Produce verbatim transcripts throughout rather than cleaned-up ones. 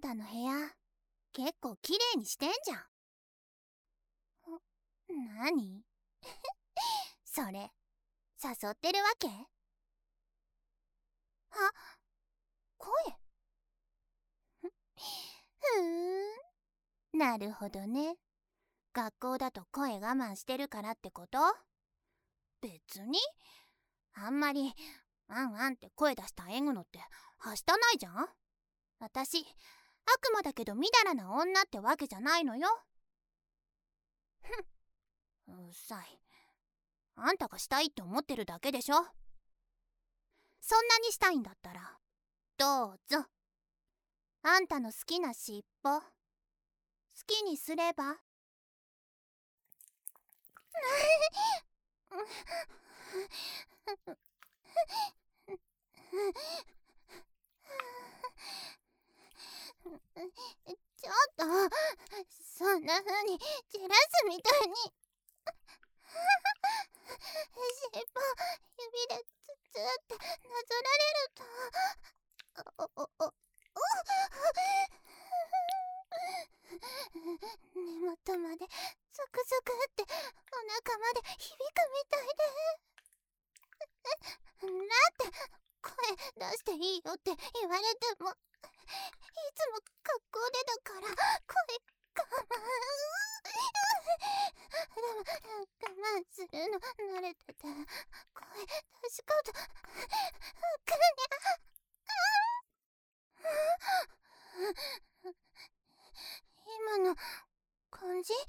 たの部屋結構綺麗にしてんじゃん。なにそれ誘ってるわけ？あ、声。ふーん、なるほどね。学校だと声我慢してるからってこと？別にあんまりワンワンって声出したえぐのってはしたないじゃん。私悪魔だけどみだらな女ってわけじゃないのよ。ふん、うっさい。あんたがしたいって思ってるだけでしょ。そんなにしたいんだったらどうぞ。あんたの好きな尻尾好きにすれば。ちょっとそんな風にジェラスみたいに尻尾指でツツってなぞられるとおおおお根元までゾクゾクってお腹まで響くみたいで。だって声出していいよって言われてもいつも学校でだから声我慢でも我慢するの慣れてて声出し方わかんにゃ。今の感じ？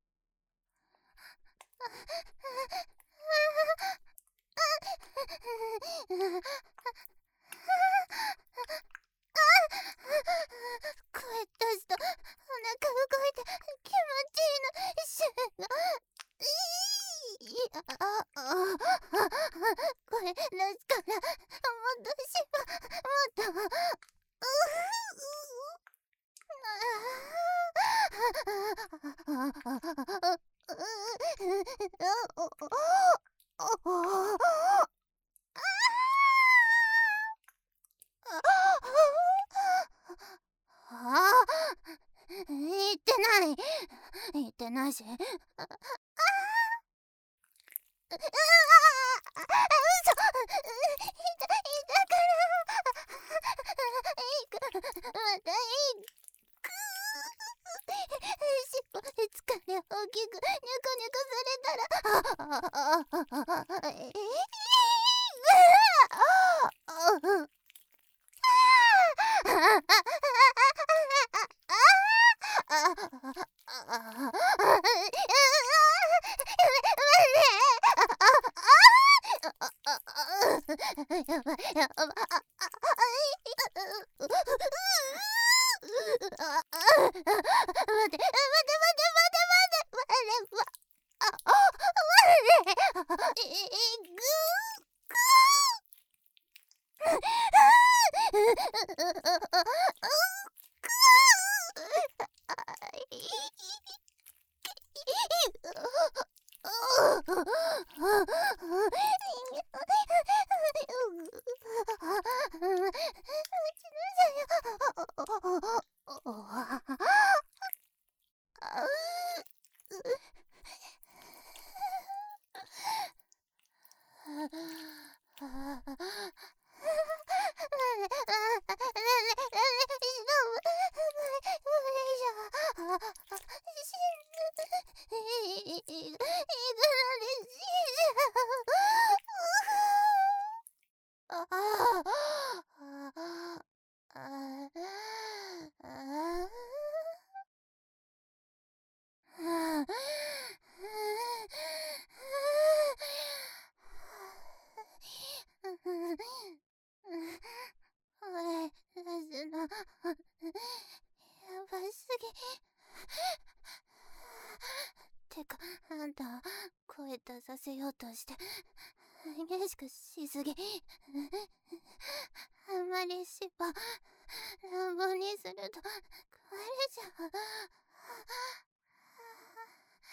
声出すとお腹動いて気持ちいいの一瞬がいやああ声出すからもっとしばもっとうあ言ってない言ってないし、ああうわあ嘘いたいたからいくまたいく尻尾で疲れ大きくニョコニョコされたらあああああえやばいやばい。待て待て待て待て待て待てああ待てえぐてかあんた声出させようとして激しくしすぎ。あんまり尻尾乱暴にすると壊れちゃう。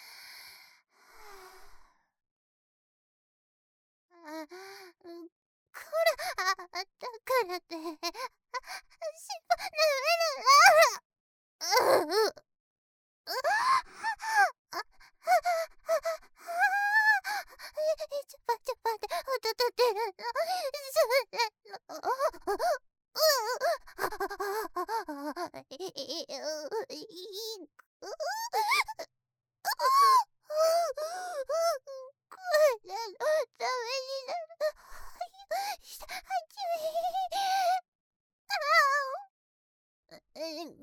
あうっくあ、だからって、しっぱ、舐める。うう。ちょぱちょぱって音立てるの。ごめん、じゃない。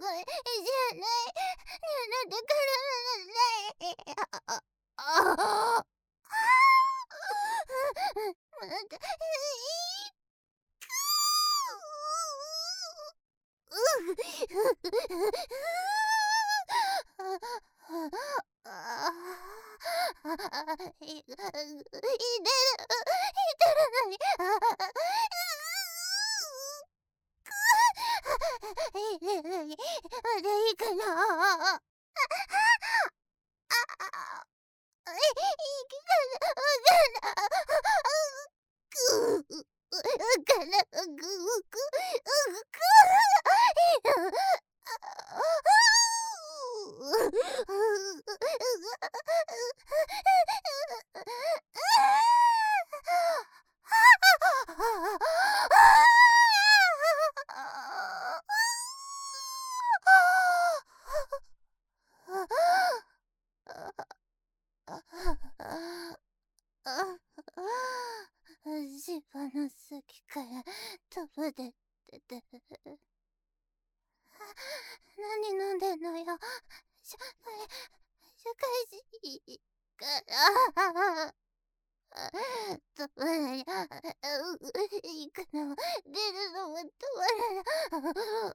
だからない。ああ。また、いてる、いてるのに。いてるのに、まだいいかな。いいかな、わかんない。ぐー。わかんない。ぐーぐー。芝の先から飛ぶでってて。何飲んでんのよ。しょ、社会人から止まらない。行くのも出るのも止まらない。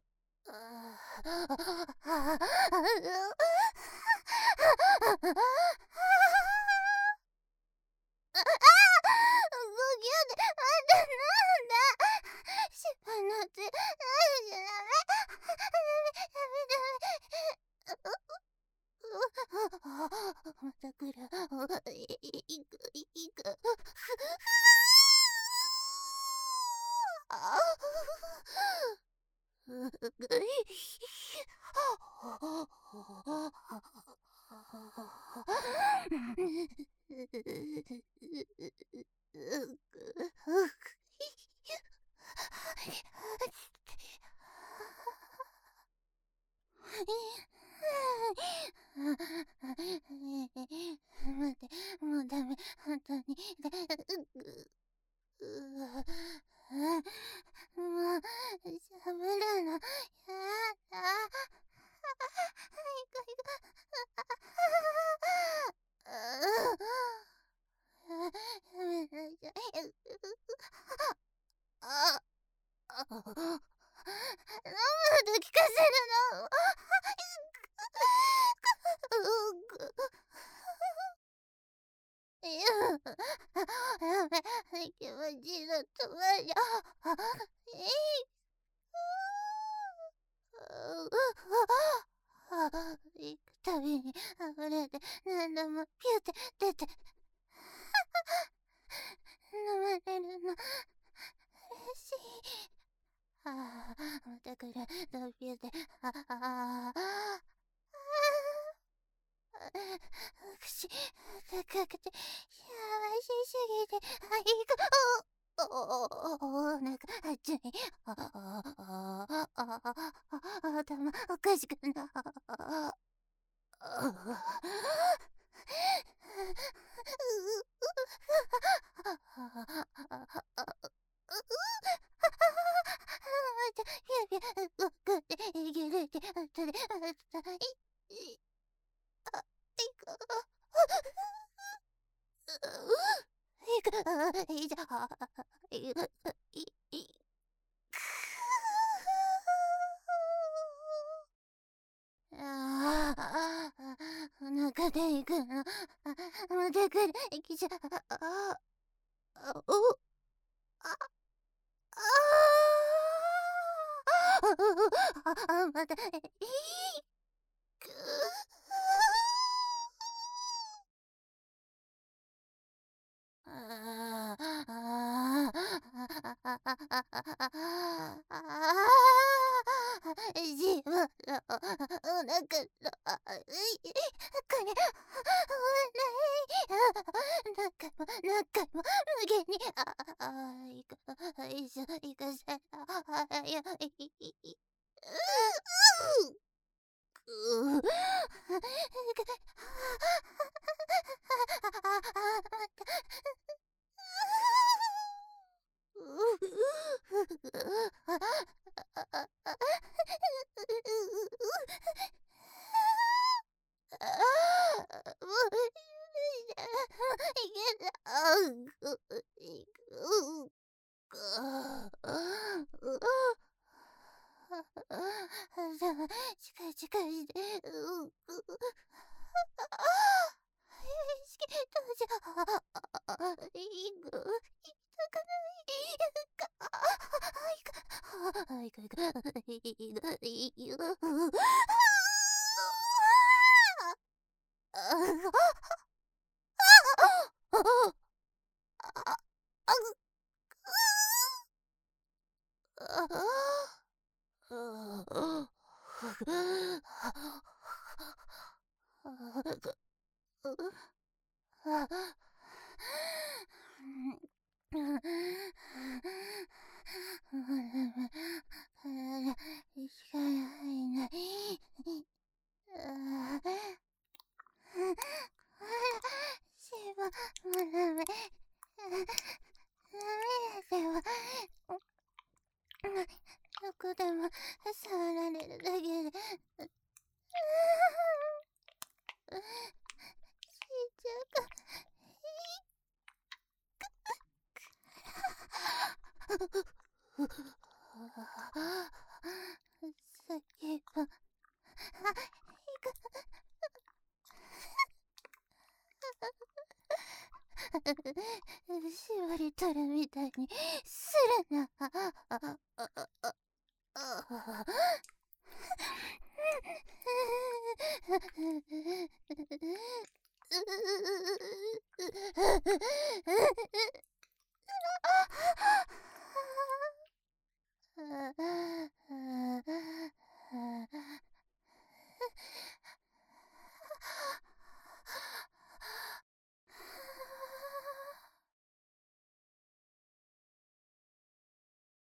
ごぎょうでまだなんだ。芝のってなんじゃダメ。ダメダメダメ。また来る。いくいく。待って、もうダメ、本当に。もう、しゃべるの、やだ。行く行く。やめなさい。あ、あ、飲むと聞かせるの。いや、やめ、気持ちいいの止まりゃ。えい。行くたびに溢れて何度もピュって出て飲まれるの嬉しい。ああ、また来る。ドピュってあああくし高くて幸せすぎてあいくおおおおなんか熱い。ああああああ頭おかしくなあいいじゃいいああ、お腹で行くの。また来る。駅じゃ、ああ、お、あ、ああ、また、いいく。ああ、ああ、 ああああ自分のお腹のあいこれ何回も何回も無限にああいかいしょいかせあよいうう近い近いしてううしけどうじゃあいく痛くないかあいかいかいかいかいよしかない。しばまなめ涙はどこでも触られるだけでしーちゃんがさっきは縛り取るみたいにするな。